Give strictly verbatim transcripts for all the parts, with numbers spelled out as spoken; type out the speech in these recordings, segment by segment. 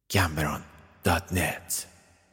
گمبران دات نت.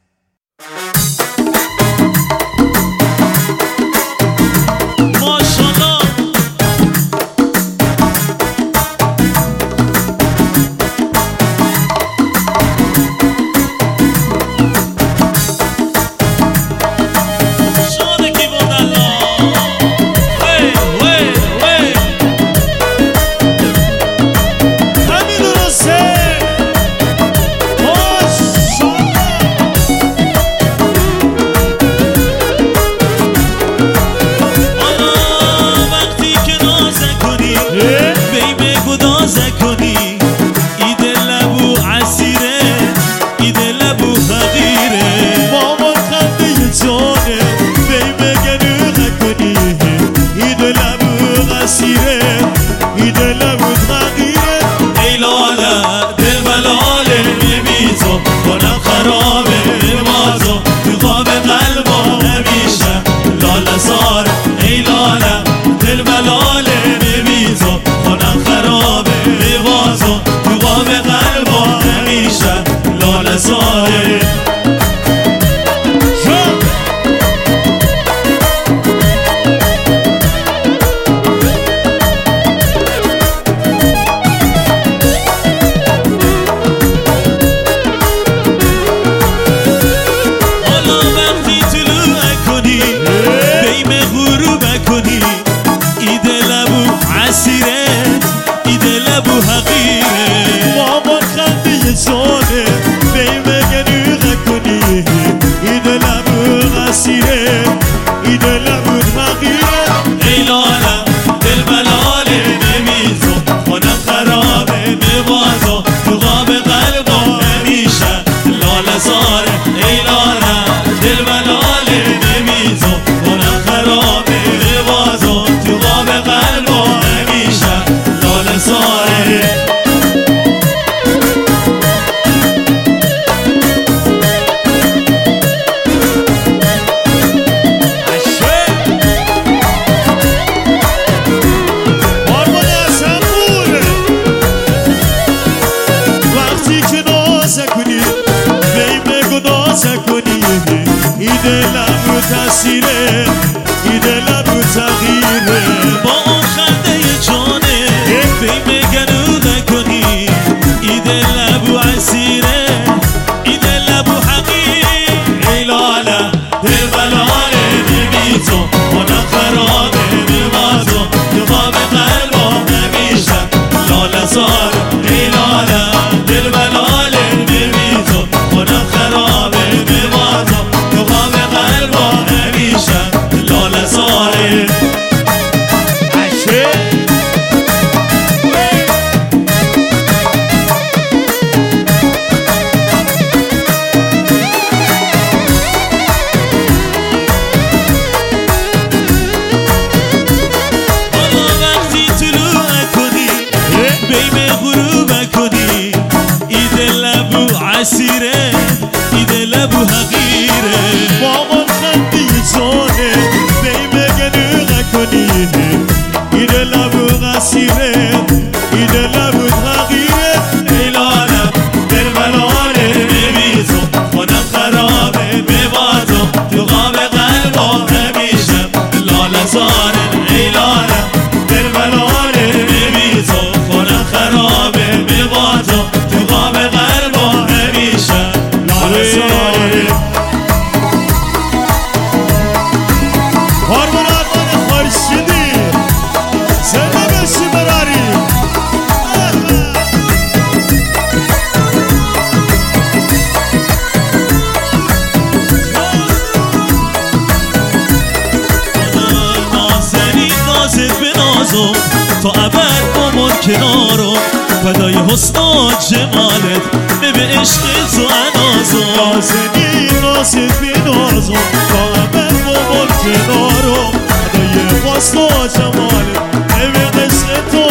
تا ابد عمر کنارم فدای حسن و جمالت به به عشق تو انازم نازنی نازت بنازم تا ابد عمر کنارم فدای حسن و جمالت به به عشق تو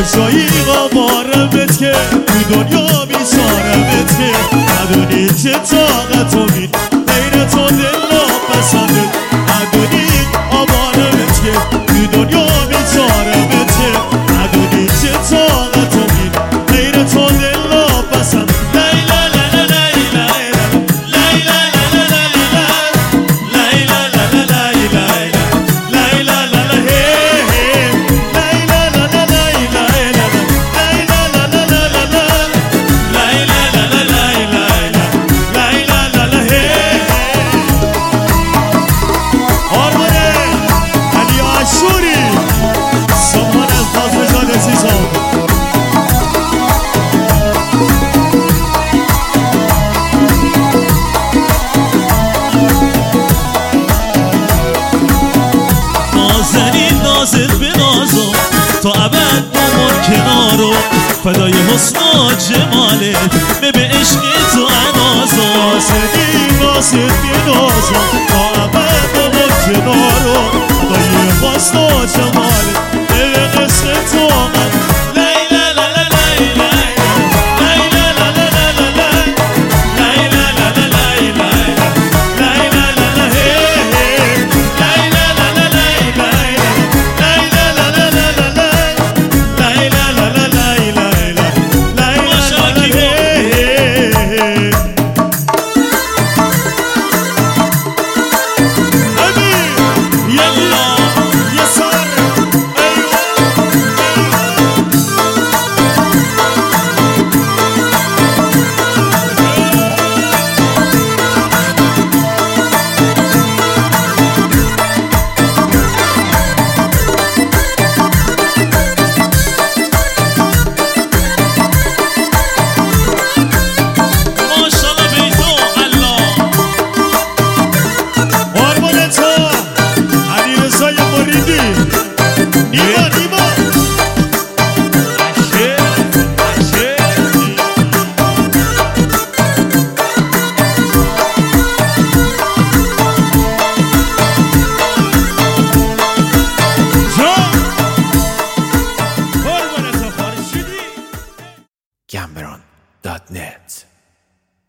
کجایی قمارمت که تو دنیا بیچارمت که ندونی چه طاقت و بین غیر تو دل ناپسندت ندونی آبارمت که تو دنیا بیچارمت که ندونی چه طاقت و بین غیر تو دل ناپسند لیلا لا لا لیلا لیلا لا لا لیلا لیلا لا لا لیلا لیلا لا لا هی هی لیلا لا لا لیلا لیلا لا لا لا لا لیلا لا لا لیلا لیلا لا لا هی آرمانه علی عاشوری سامان الفاظ جان عزیزم نازنین نازت به نازم تا ابد بمون کنارم فدای حسن و جمالت به به عشق تو انازم نازنین نازت به نازم تا ابد